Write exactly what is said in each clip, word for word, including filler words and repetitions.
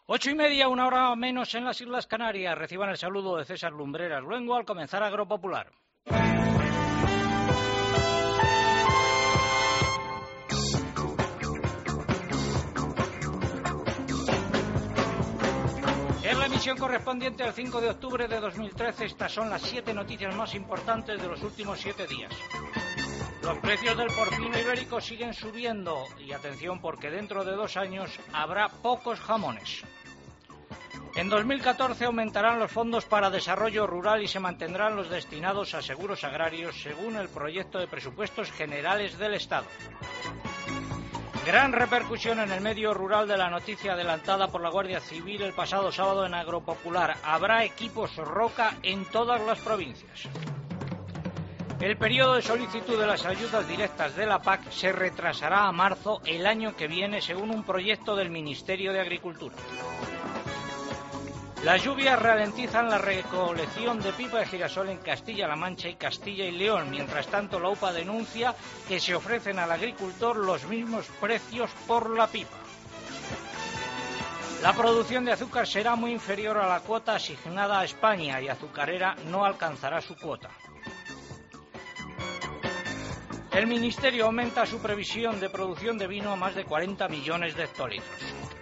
Ocho y media, una hora menos en las Islas Canarias. Reciban el saludo de César Lumbreras Luengo al comenzar Agropopular. En la emisión correspondiente al cinco de octubre de dos mil trece, estas son las siete noticias más importantes de los últimos siete días. Los precios del porcino ibérico siguen subiendo y atención porque dentro de dos años habrá pocos jamones. En dos mil catorce aumentarán los fondos para desarrollo rural y se mantendrán los destinados a seguros agrarios según el proyecto de presupuestos generales del Estado. Gran repercusión en el medio rural de la noticia adelantada por la Guardia Civil el pasado sábado en Agropopular. Habrá equipos Roca en todas las provincias. El periodo de solicitud de las ayudas directas de la P A C se retrasará a marzo el año que viene según un proyecto del Ministerio de Agricultura. Las lluvias ralentizan la recolección de pipa de girasol en Castilla-La Mancha y Castilla y León. Mientras tanto, la U P A denuncia que se ofrecen al agricultor los mismos precios por la pipa. La producción de azúcar será muy inferior a la cuota asignada a España y Azucarera no alcanzará su cuota. El Ministerio aumenta su previsión de producción de vino a más de cuarenta millones de hectolitros.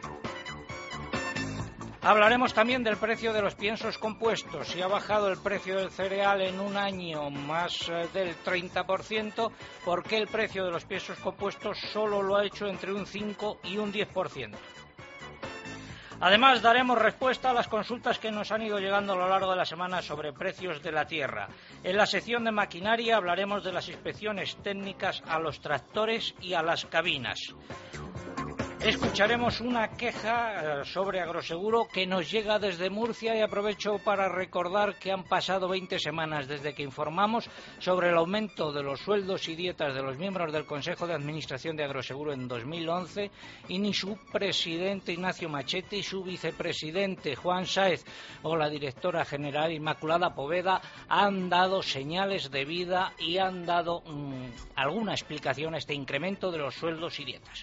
Hablaremos también del precio de los piensos compuestos. Si ha bajado el precio del cereal en un año más del treinta por ciento, ¿por qué el precio de los piensos compuestos solo lo ha hecho entre un cinco y un diez por ciento? Además, daremos respuesta a las consultas que nos han ido llegando a lo largo de la semana sobre precios de la tierra. En la sección de maquinaria hablaremos de las inspecciones técnicas a los tractores y a las cabinas. Escucharemos una queja sobre agroseguro que nos llega desde Murcia y aprovecho para recordar que han pasado veinte semanas desde que informamos sobre el aumento de los sueldos y dietas de los miembros del Consejo de Administración de Agroseguro en dos mil once y ni su presidente Ignacio Machete y su vicepresidente Juan Sáez o la directora general Inmaculada Poveda han dado señales de vida y han dado mmm, alguna explicación a este incremento de los sueldos y dietas.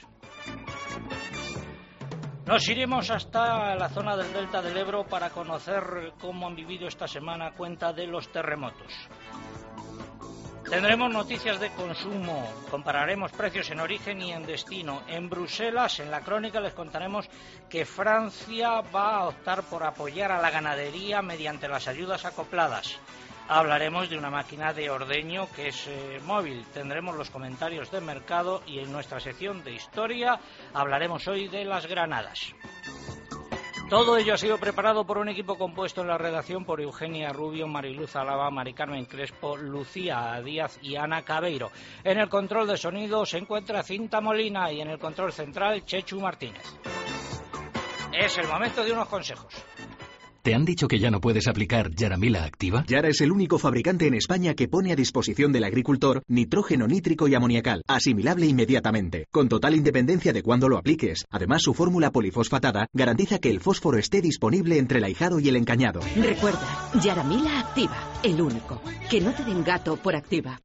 Nos iremos hasta la zona del Delta del Ebro para conocer cómo han vivido esta semana a cuenta de los terremotos. Tendremos noticias de consumo, compararemos precios en origen y en destino. En Bruselas, en la crónica, les contaremos que Francia va a optar por apoyar a la ganadería mediante las ayudas acopladas. Hablaremos de una máquina de ordeño que es eh, móvil. Tendremos los comentarios de mercado y en nuestra sección de historia hablaremos hoy de las granadas. Todo ello ha sido preparado por un equipo compuesto en la redacción por Eugenia Rubio, Mariluz Alaba, Mari Carmen Crespo, Lucía Díaz y Ana Cabeiro. En el control de sonido se encuentra Cinta Molina y en el control central Chechu Martínez. Es el momento de unos consejos. ¿Te han dicho que ya no puedes aplicar Yaramila Activa? Yara es el único fabricante en España que pone a disposición del agricultor nitrógeno nítrico y amoniacal, asimilable inmediatamente, con total independencia de cuándo lo apliques. Además, su fórmula polifosfatada garantiza que el fósforo esté disponible entre el ahijado y el encañado. Recuerda, Yaramila Activa, el único. Que no te den gato por Activa.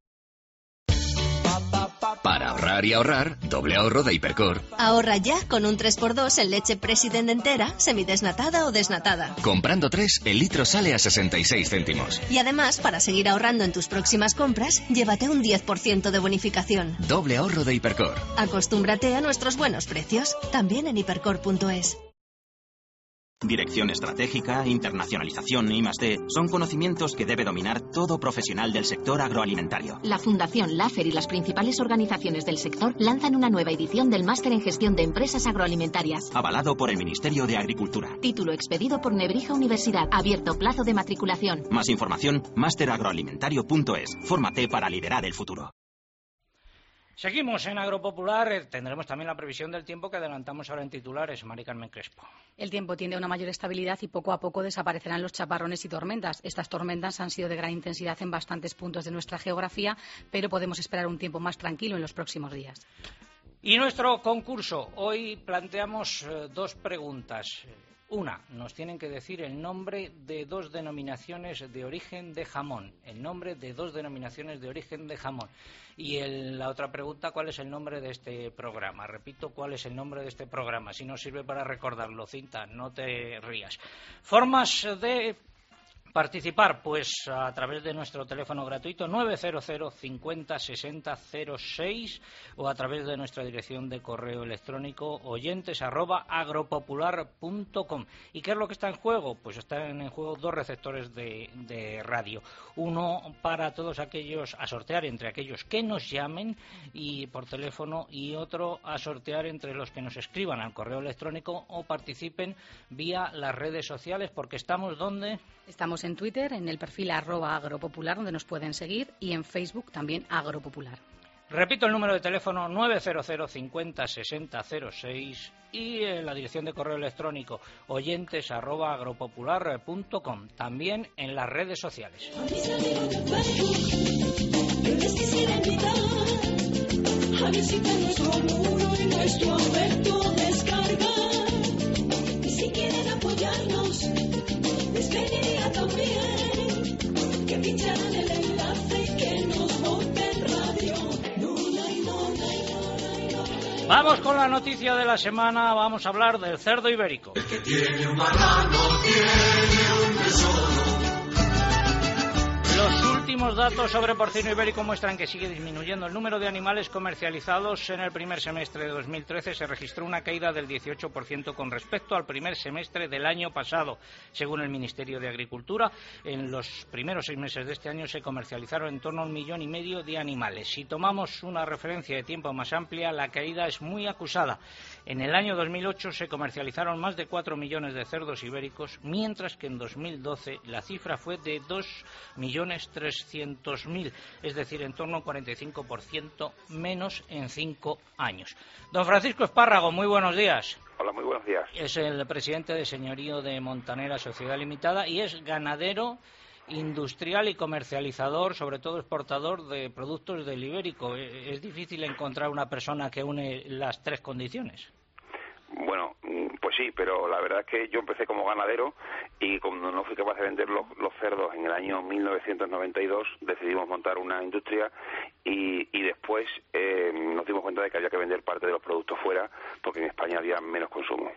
Para ahorrar y ahorrar, doble ahorro de Hipercor. Ahorra ya con un tres por dos en leche President entera, semidesnatada o desnatada. Comprando tres, el litro sale a sesenta y seis céntimos. Y además, para seguir ahorrando en tus próximas compras, llévate un diez por ciento de bonificación. Doble ahorro de Hipercor. Acostúmbrate a nuestros buenos precios, también en hipercor punto es. Dirección estratégica, internacionalización y más D son conocimientos que debe dominar todo profesional del sector agroalimentario. La Fundación LAFER y las principales organizaciones del sector lanzan una nueva edición del Máster en Gestión de Empresas Agroalimentarias. Avalado por el Ministerio de Agricultura. Título expedido por Nebrija Universidad. Abierto plazo de matriculación. Más información, máster agroalimentario punto es. Fórmate para liderar el futuro. Seguimos en Agropopular, tendremos también la previsión del tiempo que adelantamos ahora en titulares. Mari Carmen Crespo. El tiempo tiende a una mayor estabilidad y poco a poco desaparecerán los chaparrones y tormentas. Estas tormentas han sido de gran intensidad en bastantes puntos de nuestra geografía, pero podemos esperar un tiempo más tranquilo en los próximos días. Y nuestro concurso. Hoy planteamos eh, dos preguntas. Una, nos tienen que decir el nombre de dos denominaciones de origen de jamón. El nombre de dos denominaciones de origen de jamón. Y el, la otra pregunta, ¿cuál es el nombre de este programa? Repito, ¿cuál es el nombre de este programa? Si no sirve para recordarlo, Cinta, no te rías. Formas de participar, pues a través de nuestro teléfono gratuito nueve cero cero cincuenta sesenta cero seis o a través de nuestra dirección de correo electrónico oyentes arroba agropopular punto com. ¿Y qué es lo que está en juego? Pues están en juego dos receptores de, de radio. Uno para todos aquellos, a sortear entre aquellos que nos llamen y por teléfono, y otro a sortear entre los que nos escriban al correo electrónico o participen vía las redes sociales, porque estamos donde... Estamos en Twitter, en el perfil arroba agropopular, donde nos pueden seguir, y en Facebook también agropopular. Repito el número de teléfono nueve cero cero cincuenta sesenta cero seis y eh, la dirección de correo electrónico oyentes arroba agropopular punto com, también en las redes sociales. Si quieren apoyarnos, les pediría también que pincharan el enlace y que nos monten radio. No, no, no, no, no. Vamos con la noticia de la semana, vamos a hablar del cerdo ibérico. El que tiene un marrano tiene un tesoro. Los últimos datos sobre porcino ibérico muestran que sigue disminuyendo el número de animales comercializados. En el primer semestre de dos mil trece se registró una caída del dieciocho por ciento con respecto al primer semestre del año pasado. Según el Ministerio de Agricultura, en los primeros seis meses de este año se comercializaron en torno a un millón y medio de animales. Si tomamos una referencia de tiempo más amplia, la caída es muy acusada. En el año dos mil ocho se comercializaron más de cuatro millones de cerdos ibéricos, mientras que en dos mil doce la cifra fue de dos millones trescientos mil, es decir, en torno a un cuarenta y cinco por ciento menos en cinco años. Don Francisco Espárrago, muy buenos días. Hola, muy buenos días. Es el presidente de Señorío de Montanera Sociedad Limitada y es ganadero, industrial y comercializador, sobre todo exportador de productos del ibérico. Es difícil encontrar una persona que une las tres condiciones. Bueno, pues sí, pero la verdad es que yo empecé como ganadero y cuando no fui capaz de vender los, los cerdos en el año mil novecientos noventa y dos decidimos montar una industria y, y después eh, nos dimos cuenta de que había que vender parte de los productos fuera porque en España había menos consumo.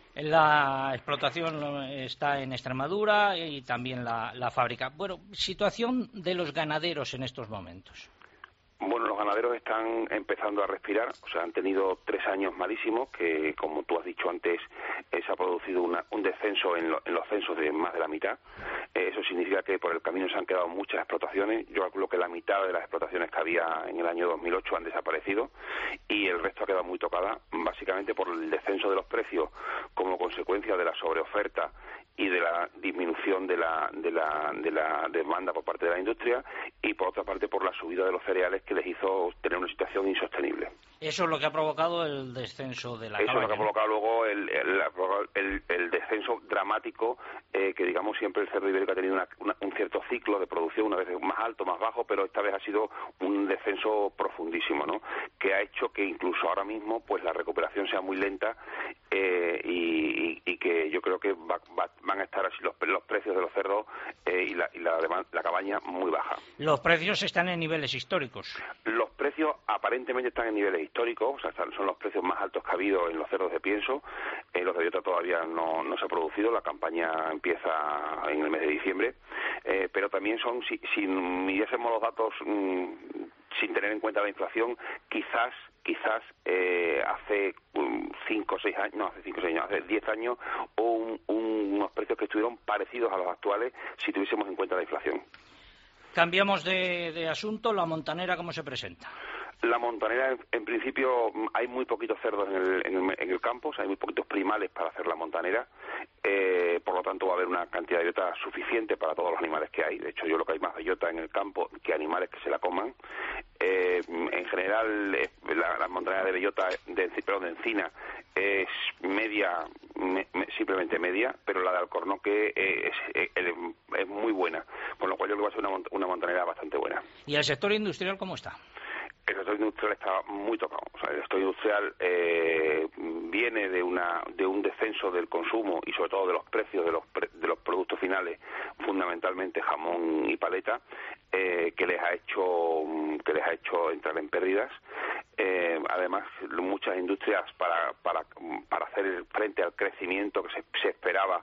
La explotación está en Extremadura y también la, la fábrica. Bueno, situación de los ganaderos en estos momentos. Bueno, los ganaderos están empezando a respirar, o sea, han tenido tres años malísimos, que como tú has dicho antes, eh, se ha producido una, un descenso en, lo, en los censos de más de la mitad. Eh, eso significa que por el camino se han quedado muchas explotaciones. Yo calculo que la mitad de las explotaciones que había en el año dos mil ocho han desaparecido y el resto ha quedado muy tocada, básicamente por el descenso de los precios como consecuencia de la sobreoferta y de la disminución de la, de la, de la demanda por parte de la industria y por otra parte por la subida de los cereales que les hizo tener una situación insostenible. Eso es lo que ha provocado el descenso de la Eso cabaña, es lo que ha provocado luego el, el, el, el descenso dramático eh, que digamos siempre el cerdo ibérico ha tenido una, una, un cierto ciclo de producción, una vez más alto, más bajo, pero esta vez ha sido un descenso profundísimo, ¿no? Que ha hecho que incluso ahora mismo pues la recuperación sea muy lenta eh, y, y, y que yo creo que va, va, van a estar así los, los precios de los cerdos eh, y, la, y la, la cabaña muy baja. Los precios están en niveles históricos. Los precios aparentemente están en niveles históricos, o sea, son los precios más altos que ha habido en los cerdos de pienso. En los de bellota todavía no, no se ha producido, la campaña empieza en el mes de diciembre, eh, pero también son, si, si midiésemos los datos mmm, sin tener en cuenta la inflación, quizás quizás eh, hace cinco o seis años, no hace cinco o seis años, hace diez años, o un, un, unos precios que estuvieron parecidos a los actuales si tuviésemos en cuenta la inflación. Cambiamos de, de asunto. ¿La montanera cómo se presenta? La montanera, en, en principio, hay muy poquitos cerdos en el, en el, en el campo, o sea, hay muy poquitos primales para hacer la montanera, eh, por lo tanto va a haber una cantidad de bellota suficiente para todos los animales que hay. De hecho, yo creo que hay más bellota en el campo que animales que se la coman. Eh, en general, eh, la, la montanera de bellota, de, perdón, de encina, es media, me, me, simplemente media, pero la de alcornoque es, es, es, es muy buena, con lo cual yo creo que va a ser una, una montanera bastante buena. ¿Y el sector industrial cómo está? El sector industrial está muy tocado. O sea, el sector industrial eh, viene de una de un descenso del consumo y sobre todo de los precios de los pre, de los productos finales, fundamentalmente jamón y paleta, eh, que les ha hecho que les ha hecho entrar en pérdidas. Eh, además, muchas industrias para para para hacer frente al crecimiento que se, se esperaba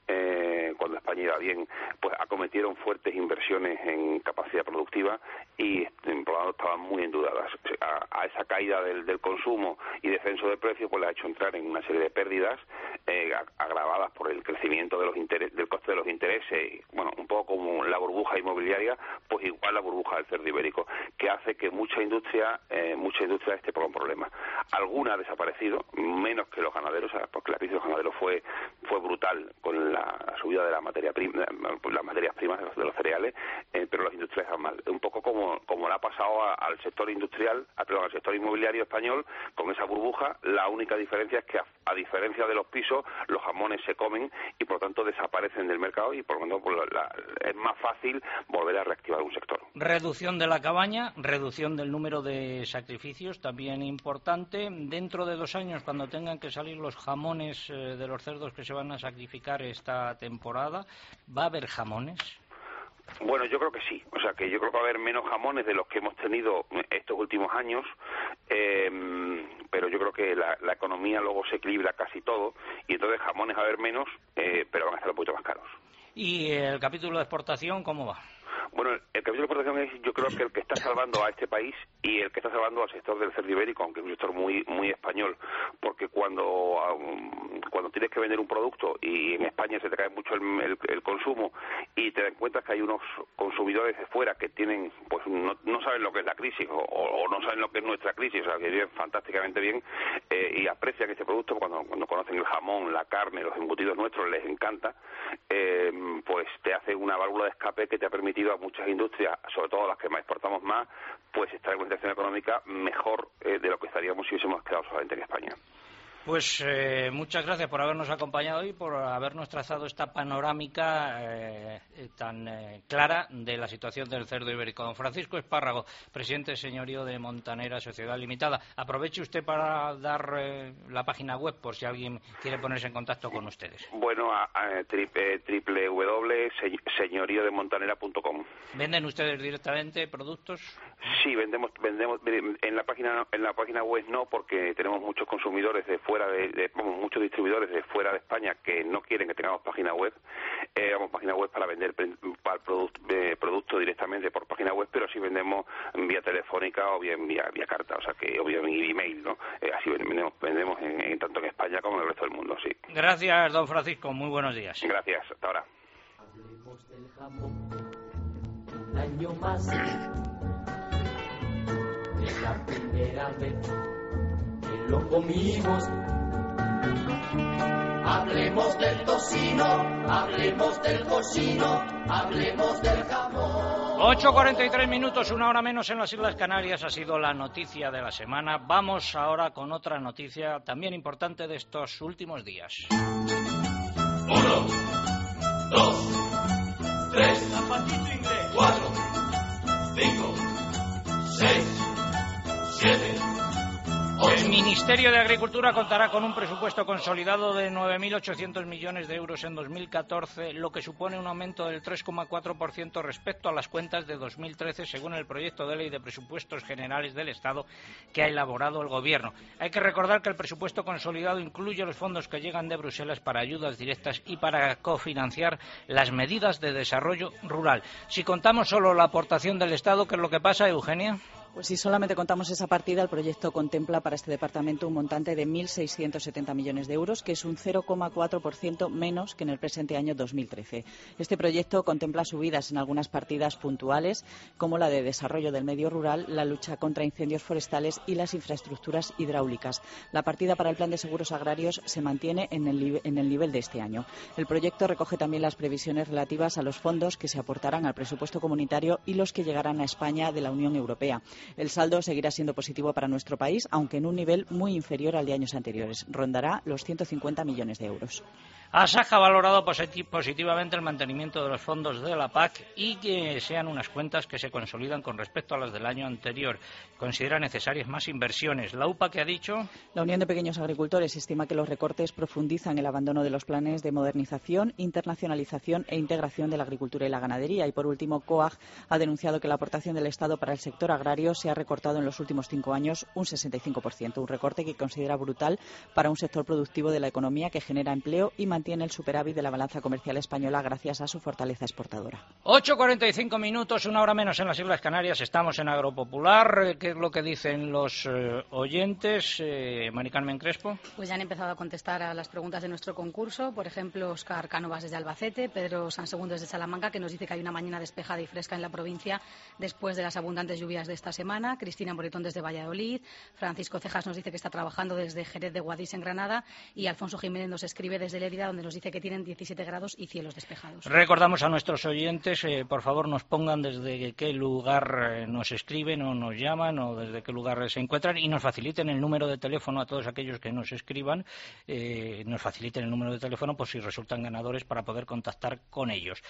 eh, cuando España iba bien, pues acometieron fuertes inversiones en capacidad productiva y por lo tanto estaban muy endeudadas. A, a esa caída del, del consumo y descenso de precios, pues le ha hecho entrar en una serie de pérdidas eh, agravadas por el crecimiento de los interes, del coste de los intereses, bueno, un poco como la burbuja inmobiliaria, pues igual la burbuja del cerdo ibérico, que hace que mucha industria, eh, mucha industria esté con problemas. Alguna ha desaparecido, menos que los ganaderos, porque la crisis de los ganaderos fue fue brutal con la subida de la materia prima, las materias primas de los, de los cereales, eh, pero los industriales están mal. Un poco como como le ha pasado a, al sector industrial, a, perdón, al sector inmobiliario español con esa burbuja. La única diferencia es que a, a diferencia de los pisos, los jamones se comen y por lo tanto desaparecen del mercado y por lo tanto pues, la, es más fácil volver a reactivar un sector. Reducción de la cabaña, reducción del número de sacrificios, también importante. Dentro de dos años, cuando tengan que salir los jamones eh, de los cerdos que se van a sacrificar esta temporada, ¿va a haber jamones? Bueno, yo creo que sí. O sea, que yo creo que va a haber menos jamones de los que hemos tenido estos últimos años, eh, pero yo creo que la, la economía luego se equilibra casi todo y entonces jamones va a haber menos, eh, pero van a estar un poquito más caros. ¿Y el capítulo de exportación cómo va? Bueno, el, el capítulo de exportación es, yo creo que el que está salvando a este país y el que está salvando al sector del cerdo ibérico, aunque es un sector muy muy español, porque cuando um, cuando tienes que vender un producto y en España se te cae mucho el, el, el consumo y te das cuenta que hay unos consumidores de fuera que tienen, pues no, no saben lo que es la crisis o, o no saben lo que es nuestra crisis, o sea, que viven fantásticamente bien eh, y aprecian este producto cuando, cuando conocen el jamón, la carne, los embutidos nuestros, les encanta, eh, pues te hace una válvula de escape que te ha permitido a muchas industrias, sobre todo las que más exportamos más, pues estar en una situación económica mejor eh, de lo que estaríamos si hubiésemos quedado solamente en España. Pues eh, muchas gracias por habernos acompañado y por habernos trazado esta panorámica eh, tan eh, clara de la situación del cerdo ibérico. Don Francisco Espárrago, presidente señorío de Montanera Sociedad Limitada. Aproveche usted para dar eh, la página web por si alguien quiere ponerse en contacto con ustedes. Bueno, a, a triple, triple w punto señorío de montanera punto com. ¿Venden ustedes directamente productos? Sí, vendemos vendemos en la página en la página web no, porque tenemos muchos consumidores de fuera de, de vamos, muchos distribuidores de fuera de España que no quieren que tengamos página web. Eh, vamos página web para vender para el producto, eh, producto directamente por página web, pero sí vendemos vía telefónica o bien vía vía carta, o sea que o bien email, ¿no? Eh, así vendemos vendemos en, en, tanto en España como en el resto del mundo, sí. Gracias, don Francisco, muy buenos días. Gracias, hasta ahora. Hablemos del jamón, un año más, de la primera vez que lo comimos. Hablemos del tocino, hablemos del cochino, hablemos del jamón. ocho cuarenta y tres minutos, una hora menos en las Islas Canarias, ha sido la noticia de la semana. Vamos ahora con otra noticia también importante de estos últimos días. Uno, dos, tres, zapatito inglés, cuatro, cinco, seis, siete. El Ministerio de Agricultura contará con un presupuesto consolidado de nueve mil ochocientos millones de euros en dos mil catorce, lo que supone un aumento del tres coma cuatro por ciento respecto a las cuentas de dos mil trece, según el proyecto de ley de presupuestos generales del Estado que ha elaborado el Gobierno. Hay que recordar que el presupuesto consolidado incluye los fondos que llegan de Bruselas para ayudas directas y para cofinanciar las medidas de desarrollo rural. Si contamos solo la aportación del Estado, ¿qué es lo que pasa, Eugenia? Pues si solamente contamos esa partida, el proyecto contempla para este departamento un montante de mil seiscientos setenta millones de euros, que es un cero coma cuatro por ciento menos que en el presente año dos mil trece. Este proyecto contempla subidas en algunas partidas puntuales, como la de desarrollo del medio rural, la lucha contra incendios forestales y las infraestructuras hidráulicas. La partida para el plan de seguros agrarios se mantiene en el, en el nivel de este año. El proyecto recoge también las previsiones relativas a los fondos que se aportarán al presupuesto comunitario y los que llegarán a España de la Unión Europea. El saldo seguirá siendo positivo para nuestro país, aunque en un nivel muy inferior al de años anteriores. Rondará los ciento cincuenta millones de euros. Asaja ha valorado positivamente el mantenimiento de los fondos de la P A C y que sean unas cuentas que se consolidan con respecto a las del año anterior. Considera necesarias más inversiones. ¿La U P A qué ha dicho? La Unión de Pequeños Agricultores estima que los recortes profundizan el abandono de los planes de modernización, internacionalización e integración de la agricultura y la ganadería. Y por último, COAG ha denunciado que la aportación del Estado para el sector agrario se ha recortado en los últimos cinco años un sesenta y cinco por ciento, un recorte que considera brutal para un sector productivo de la economía que genera empleo y mantiene el superávit de la balanza comercial española gracias a su fortaleza exportadora. ocho cuarenta y cinco minutos, una hora menos en las Islas Canarias. Estamos en Agropopular. ¿Qué es lo que dicen los eh, oyentes? Eh, Mari Carmen Crespo. Pues ya han empezado a contestar a las preguntas de nuestro concurso. Por ejemplo, Óscar Cánovas desde Albacete, Pedro Sansegundo desde Salamanca, que nos dice que hay una mañana despejada y fresca en la provincia después de las abundantes lluvias de esta semana. Cristina Moretón desde Valladolid. Francisco Cejas nos dice que está trabajando desde Jerez de Guadix en Granada. Y Alfonso Jiménez nos escribe desde Lérida, donde nos dice que tienen diecisiete grados y cielos despejados. Recordamos a nuestros oyentes, eh, por favor, nos pongan desde qué lugar eh, nos escriben o nos llaman o desde qué lugar se encuentran y nos faciliten el número de teléfono a todos aquellos que nos escriban, eh, nos faciliten el número de teléfono por si resultan ganadores para poder contactar con ellos.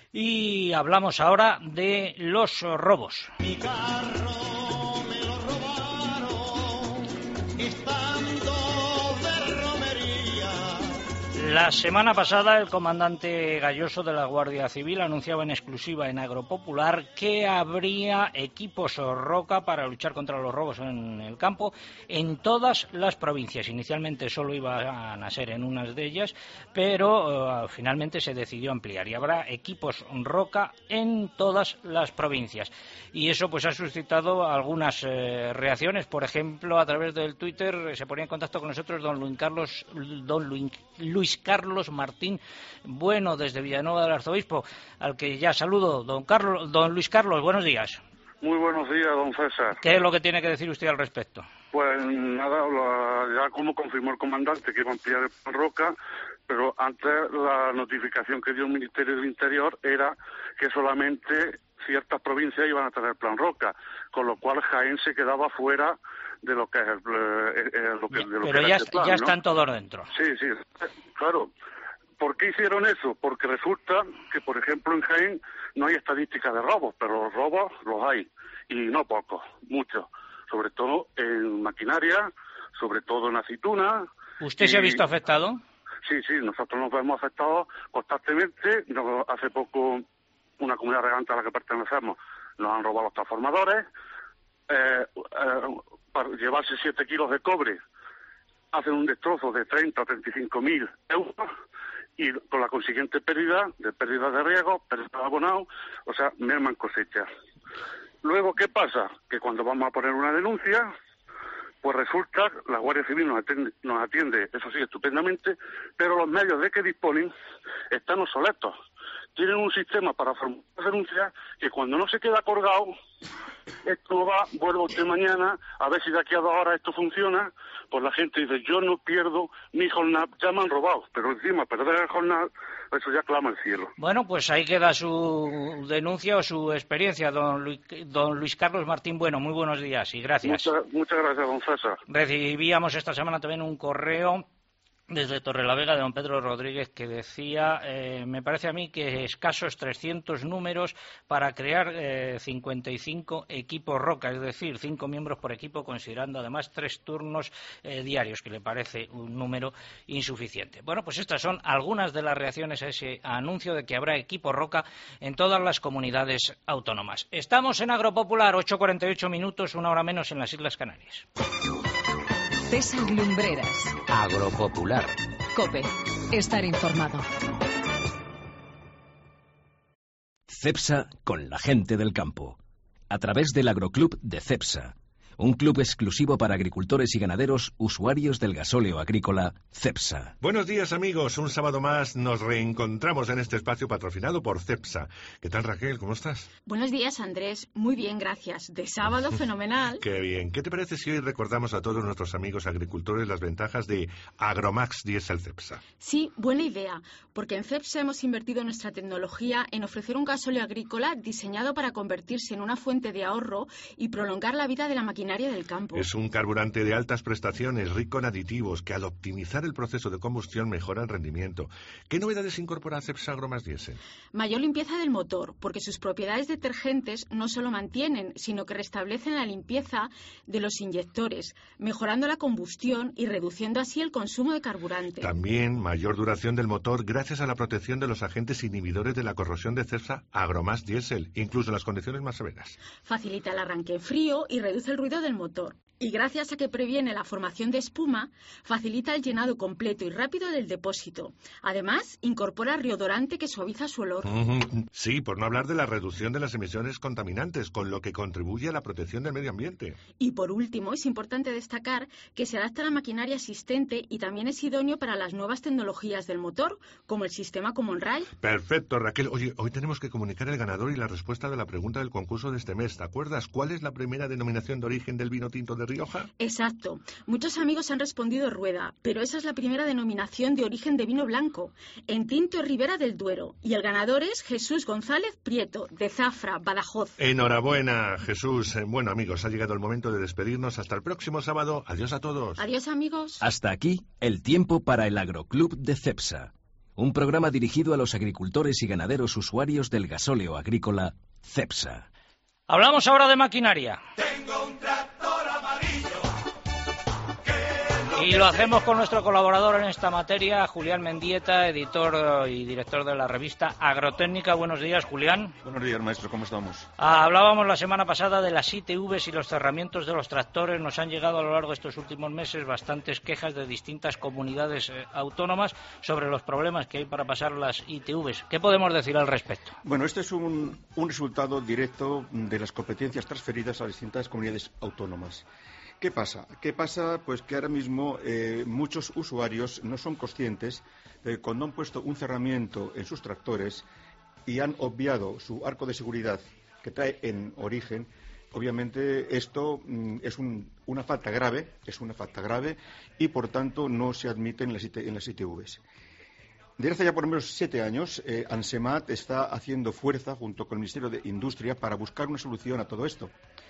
Y hablamos ahora de los robos. Mi carro me lo robaron estando de romería. La semana pasada el comandante Galloso de la Guardia Civil anunciaba en exclusiva en Agropopular que habría equipos Roca para luchar contra los robos en el campo en todas las provincias. Inicialmente solo iban a ser en unas de ellas, pero uh, finalmente se decidió ampliar y habrá equipos Roca en todas las provincias. Y eso pues ha suscitado algunas eh, reacciones. Por ejemplo, a través del Twitter se ponía en contacto con nosotros don Luis Carlos, don Luis, Luis Carlos Martín Bueno desde Villanueva del Arzobispo, al que ya saludo. Don Carlos, don Luis Carlos, buenos días. Muy buenos días, don César. ¿Qué es lo que tiene que decir usted al respecto? Pues nada, la, ya como confirmó el comandante que iba a ampliar el plan Roca, pero antes la notificación que dio el Ministerio del Interior era que solamente ciertas provincias iban a tener plan Roca, con lo cual Jaén se quedaba fuera de lo que es el, eh, eh, lo que, de lo pero que ya, este plan, ya ¿no? están todos dentro. Sí, sí, claro. ¿Por qué hicieron eso? Porque resulta que, por ejemplo, en Jaén no hay estadísticas de robos, pero los robos los hay, y no pocos, muchos, sobre todo en maquinaria, sobre todo en aceituna. ¿Usted y... se ha visto afectado? Sí, sí, nosotros nos vemos afectados constantemente. Nos, hace poco, una comunidad regante a la que pertenecemos, nos han robado los transformadores. Eh, eh, para llevarse siete kilos de cobre hacen un destrozo de treinta o treinta y cinco mil euros y con la consiguiente pérdida de pérdida de riego, pérdida de abonado, o sea, merman cosechas. Luego, ¿qué pasa? Que cuando vamos a poner una denuncia, pues resulta que la Guardia Civil nos atiende, nos atiende, eso sí, estupendamente, pero los medios de que disponen están obsoletos. Tienen un sistema para formular denuncias que cuando no se queda colgado, esto va, vuelvo usted mañana, a ver si de aquí a dos horas esto funciona, pues la gente dice, yo no pierdo mi jornal, ya me han robado, pero encima perder el jornal, eso ya clama el cielo. Bueno, pues ahí queda su denuncia o su experiencia, don Luis, don Luis Carlos Martín Bueno. Muy buenos días y gracias. Muchas, muchas gracias, don César. Recibíamos esta semana también un correo desde Torrelavega de don Pedro Rodríguez que decía, eh, me parece a mí que escasos trescientos números para crear eh, cincuenta y cinco equipos Roca, es decir, cinco miembros por equipo, considerando además tres turnos eh, diarios, que le parece un número insuficiente. Bueno, pues estas son algunas de las reacciones a ese anuncio de que habrá equipo Roca en todas las comunidades autónomas. Estamos en Agropopular, ocho cuarenta y ocho minutos, una hora menos en las Islas Canarias. César Lumbreras. Agropopular. COPE. Estar informado. CEPSA con la gente del campo. A través del Agroclub de CEPSA. un club exclusivo para agricultores y ganaderos usuarios del gasóleo agrícola Cepsa. Buenos días, amigos. Un sábado más nos reencontramos en este espacio patrocinado por Cepsa. ¿Qué tal, Raquel? ¿Cómo estás? Buenos días, Andrés. Muy bien, gracias. De sábado, fenomenal. Qué bien. ¿Qué te parece si hoy recordamos a todos nuestros amigos agricultores las ventajas de Agromax Diesel Cepsa? Sí, buena idea, porque en Cepsa hemos invertido nuestra tecnología en ofrecer un gasóleo agrícola diseñado para convertirse en una fuente de ahorro y prolongar la vida de la maquinaria del campo. Es un carburante de altas prestaciones, rico en aditivos, que al optimizar el proceso de combustión mejora el rendimiento. ¿Qué novedades incorpora Cepsa Agromax Diesel? Mayor limpieza del motor, porque sus propiedades detergentes no solo mantienen, sino que restablecen la limpieza de los inyectores, mejorando la combustión y reduciendo así el consumo de carburante. También mayor duración del motor gracias a la protección de los agentes inhibidores de la corrosión de Cepsa Agromax Diesel, incluso en las condiciones más severas. Facilita el arranque en frío y reduce el ruido del motor. Y gracias a que previene la formación de espuma, facilita el llenado completo y rápido del depósito. Además, incorpora riodorante que suaviza su olor. Mm-hmm. Sí, por no hablar de la reducción de las emisiones contaminantes, con lo que contribuye a la protección del medio ambiente. Y por último, es importante destacar que se adapta a la maquinaria existente y también es idóneo para las nuevas tecnologías del motor, como el sistema Common Rail. Perfecto, Raquel. Oye, hoy tenemos que comunicar el ganador y la respuesta de la pregunta del concurso de este mes. ¿Te acuerdas cuál es la primera denominación de origen del vino tinto de Rioja? Exacto. Muchos amigos han respondido Rueda, pero esa es la primera denominación de origen de vino blanco, en Tinto Ribera del Duero. Y el ganador es Jesús González Prieto, de Zafra, Badajoz. Enhorabuena, Jesús. Bueno, amigos, ha llegado el momento de despedirnos. Hasta el próximo sábado. Adiós a todos. Adiós, amigos. Hasta aquí, el tiempo para el Agroclub de Cepsa. Un programa dirigido a los agricultores y ganaderos usuarios del gasóleo agrícola Cepsa. Hablamos ahora de maquinaria. Tengo un tractor amarillo. Y lo hacemos con nuestro colaborador en esta materia, Julián Mendieta, editor y director de la revista Agrotécnica. Buenos días, Julián. Buenos días, maestro. ¿Cómo estamos? Ah, hablábamos la semana pasada de las I T Vs y los cerramientos de los tractores. Nos han llegado a lo largo de estos últimos meses bastantes quejas de distintas comunidades eh, autónomas sobre los problemas que hay para pasar las I T Vs. ¿Qué podemos decir al respecto? Bueno, este es un, un resultado directo de las competencias transferidas a distintas comunidades autónomas. ¿Qué pasa? ¿Qué pasa? Pues que ahora mismo eh, muchos usuarios no son conscientes de que cuando han puesto un cerramiento en sus tractores y han obviado su arco de seguridad que trae en origen, obviamente esto mm, es un, una falta grave, es una falta grave y por tanto no se admite en las, en las I T Vs. Desde hace ya por lo menos siete años, eh, ANSEMAT está haciendo fuerza junto con el Ministerio de Industria para buscar una solución a todo esto.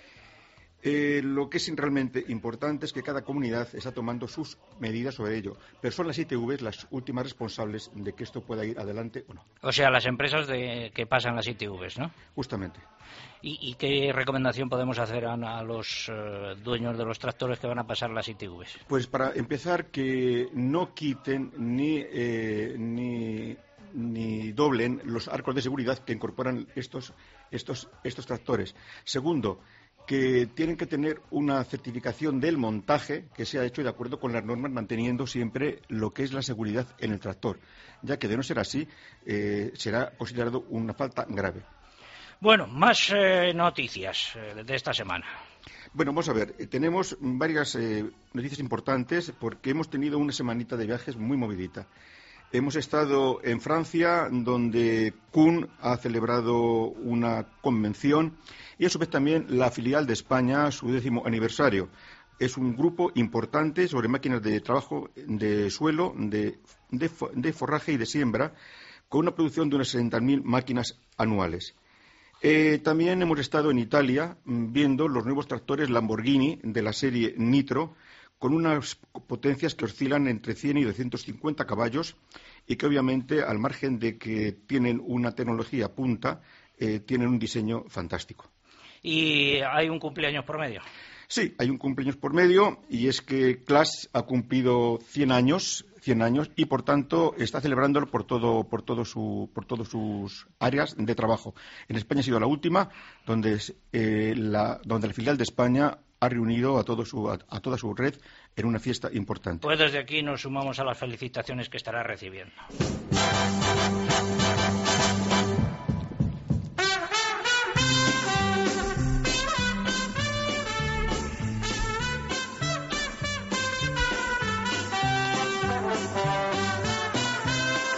Eh, lo que es realmente importante es que cada comunidad está tomando sus medidas sobre ello, pero son las I T Vs las últimas responsables de que esto pueda ir adelante o no. O sea, las empresas de, que pasan las I T Vs, ¿no? Justamente. ¿Y, y qué recomendación podemos hacer a, a los uh, dueños de los tractores que van a pasar las I T Vs? Pues para empezar, que no quiten ni, eh, ni, ni doblen los arcos de seguridad que incorporan estos, estos, estos tractores. Segundo, que tienen que tener una certificación del montaje que sea hecho de acuerdo con las normas, manteniendo siempre lo que es la seguridad en el tractor, ya que de no ser así eh, será considerado una falta grave. Bueno, más eh, noticias eh, de esta semana. Bueno, vamos a ver, eh, tenemos varias eh, noticias importantes porque hemos tenido una semanita de viajes muy movidita. Hemos estado en Francia, donde Kuhn ha celebrado una convención y a su vez también la filial de España, su décimo aniversario. Es un grupo importante sobre máquinas de trabajo de suelo, de, de, de forraje y de siembra, con una producción de unas sesenta mil máquinas anuales. Eh, también hemos estado en Italia viendo los nuevos tractores Lamborghini de la serie Nitro, con unas potencias que oscilan entre cien y doscientos cincuenta caballos y que obviamente, al margen de que tienen una tecnología punta, eh, tienen un diseño fantástico. ¿Y hay un cumpleaños por medio? Sí, hay un cumpleaños por medio y es que Class ha cumplido cien años, cien años y por tanto está celebrándolo por todo, por todo su, por todas sus áreas de trabajo. En España ha sido la última, donde, eh, la, donde la filial de España ha reunido a, todo su, a, a toda su red en una fiesta importante. Pues desde aquí nos sumamos a las felicitaciones que estará recibiendo.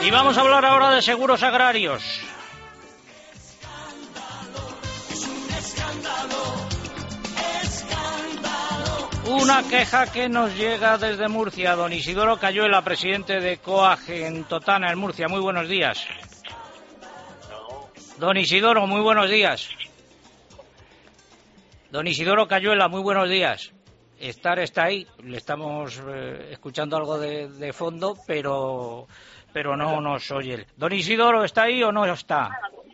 Y vamos a hablar ahora de seguros agrarios. Una queja que nos llega desde Murcia. Don Isidoro Cayuela, presidente de COAG en Totana, en Murcia. Muy buenos días. Don Isidoro, muy buenos días. Don Isidoro Cayuela, muy buenos días. Estar está ahí, le estamos eh, escuchando algo de, de fondo, pero, pero no nos oye. Don Isidoro, ¿está ahí o no está?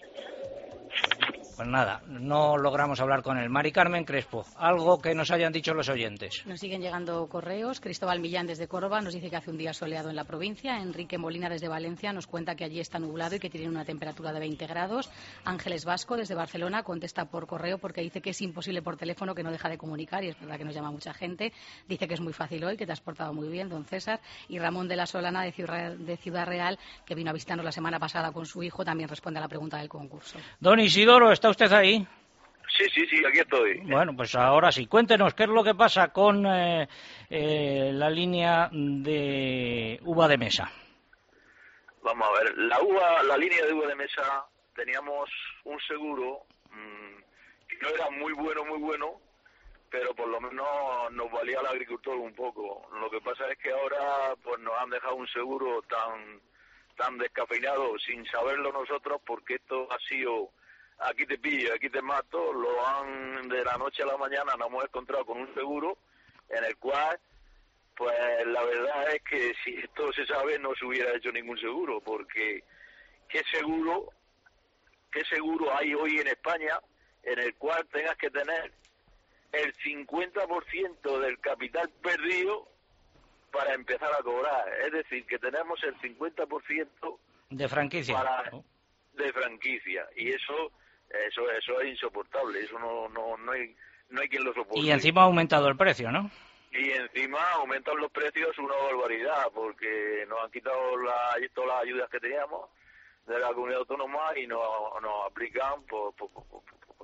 Pues nada, no logramos hablar con él. Mari Carmen Crespo, algo que nos hayan dicho los oyentes. Nos siguen llegando correos. Cristóbal Millán desde Córdoba nos dice que hace un día soleado en la provincia. Enrique Molina desde Valencia nos cuenta que allí está nublado y que tiene una temperatura de veinte grados. Ángeles Vasco desde Barcelona contesta por correo porque dice que es imposible por teléfono, que no deja de comunicar, y es verdad que nos llama mucha gente. Dice que es muy fácil hoy, que te has portado muy bien, don César. Y Ramón de la Solana de Ciudad, de Ciudad Real, que vino a visitarnos la semana pasada con su hijo, también responde a la pregunta del concurso. Don Isidoro, ¿está usted ahí? Sí, sí, sí, aquí estoy. Bueno, pues ahora sí. Cuéntenos qué es lo que pasa con eh, eh, la línea de uva de mesa. Vamos a ver, la uva, la línea de uva de mesa, teníamos un seguro mmm, que no era muy bueno, muy bueno, pero por lo menos nos valía al agricultor un poco. Lo que pasa es que ahora pues nos han dejado un seguro tan, tan descafeinado sin saberlo nosotros, porque esto ha sido... Aquí te pillo, aquí te mato, lo han de la noche a la mañana nos hemos encontrado con un seguro en el cual, pues la verdad es que si esto se sabe no se hubiera hecho ningún seguro, porque qué seguro, qué seguro hay hoy en España en el cual tengas que tener el cincuenta por ciento del capital perdido para empezar a cobrar, es decir, que tenemos el cincuenta por ciento de franquicia para, de franquicia, y eso Eso, eso es insoportable, eso no, no, no hay, no hay quien lo soporte. Y encima ha aumentado el precio, ¿no? Y encima aumentan los precios una barbaridad, porque nos han quitado la, todas las ayudas que teníamos de la comunidad autónoma y nos, nos aplican por, por, por, por, por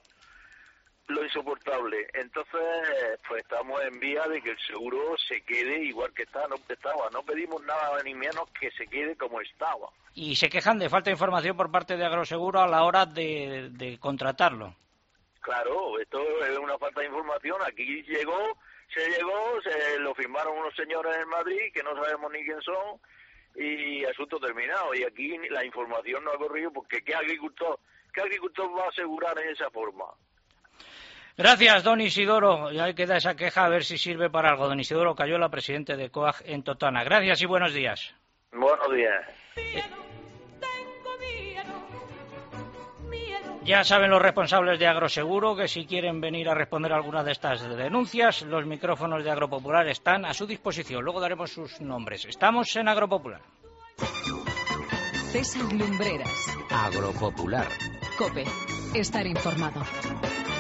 lo insoportable. Entonces, pues estamos en vía de que el seguro se quede igual que está, no estaba. No pedimos nada ni menos que se quede como estaba. Y se quejan de falta de información por parte de Agroseguro a la hora de, de contratarlo. Claro, esto es una falta de información. Aquí llegó, se llegó, se lo firmaron unos señores en Madrid que no sabemos ni quién son, y asunto terminado. Y aquí la información no ha corrido, porque ¿qué agricultor, qué agricultor va a asegurar en esa forma? Gracias, don Isidoro. Ya queda esa queja, a ver si sirve para algo. Don Isidoro Cayuela, presidente de COAG en Totana. Gracias y buenos días. Buenos días. Eh, Ya saben los responsables de Agroseguro que si quieren venir a responder a alguna de estas denuncias, los micrófonos de Agropopular están a su disposición. Luego daremos sus nombres. Estamos en Agropopular. César Lumbreras. Agropopular. COPE. Estar informado.